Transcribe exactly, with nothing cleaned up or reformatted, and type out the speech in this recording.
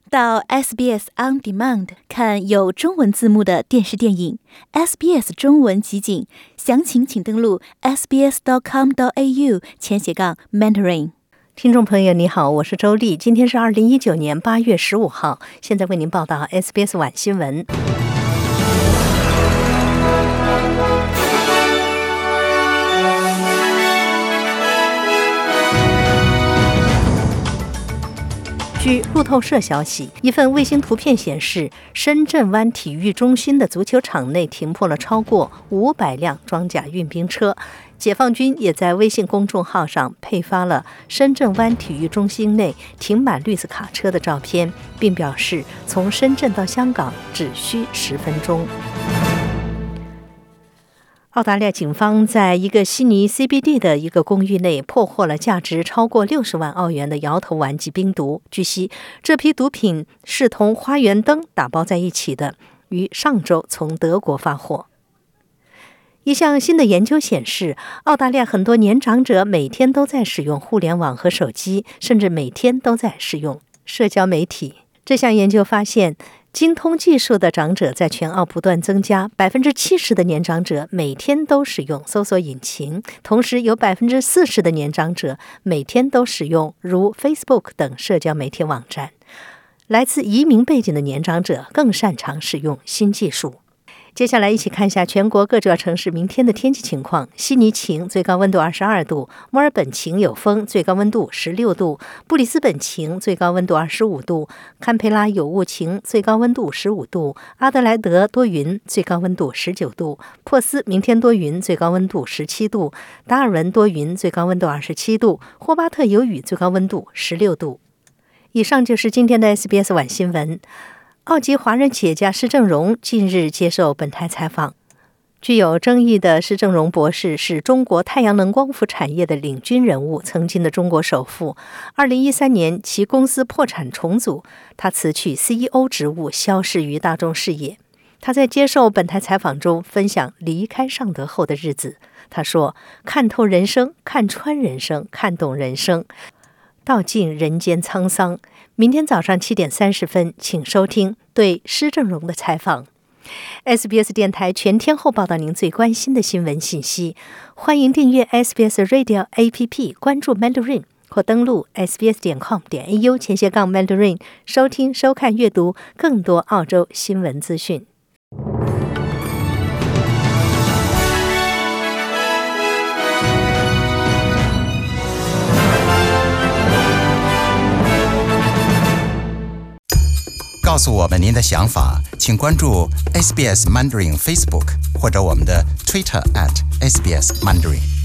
到 S B S On Demand 看有中文字幕的电视电影 S B S 中文集锦，详情请登录 s b s dot com dot a u 前斜杠 Mandarin。 听众朋友你好，我是周丽，今天是二零一九年八月十五号，现在为您报道 S B S 晚新闻。据路透社消息，一份卫星图片显示，深圳湾体育中心的足球场内停泊了超过五百辆装甲运兵车。解放军也在微信公众号上配发了深圳湾体育中心内停满绿色卡车的照片，并表示从深圳到香港只需十分钟。澳大利亚警方在一个悉尼 C B D 的一个公寓内破获了价值超过六十万澳元的摇头丸及冰毒。据悉，这批毒品是同花园灯打包在一起的，于上周从德国发货。一项新的研究显示，澳大利亚很多年长者每天都在使用互联网和手机，甚至每天都在使用社交媒体。这项研究发现，精通技术的长者在全澳不断增加， 百分之七十 的年长者每天都使用搜索引擎，同时有 百分之四十 的年长者每天都使用如 Facebook 等社交媒体网站。来自移民背景的年长者更擅长使用新技术。接下来一起看一下全国各主要城市明天的天气情况。悉尼晴，最高温度二十二度；墨尔本晴有风，最高温度十六度；布里斯本晴，最高温度二十五度；堪培拉有雾晴，最高温度十五度；阿德莱德多云，最高温度十九度；珀斯明天多云，最高温度十七度；达尔文多云，最高温度二十七度；霍巴特有雨，最高温度十六度。以上就是今天的 S B S 晚新闻。澳籍华人企业家施正荣近日接受本台采访。具有争议的施正荣博士是中国太阳能光伏产业的领军人物，曾经的中国首富。二零一三年其公司破产重组，他辞去 C E O 职务，消失于大众视野。他在接受本台采访中分享离开尚德后的日子。他说：看透人生，看穿人生，看懂人生，道尽人间沧桑。明天早上七点三十分，请收听对施正荣的采访。S B S 电台全天候报道您最关心的新闻信息。欢迎订阅 S B S Radio A P P， 关注 Mandarin 或登录 s b s dot com dot a u 前斜杠 Mandarin， 收听、收看、阅读更多澳洲新闻资讯。 告诉我们您的想法，请关注 S B S Mandarin Facebook 或者我们的 Twitter at S B S Mandarin。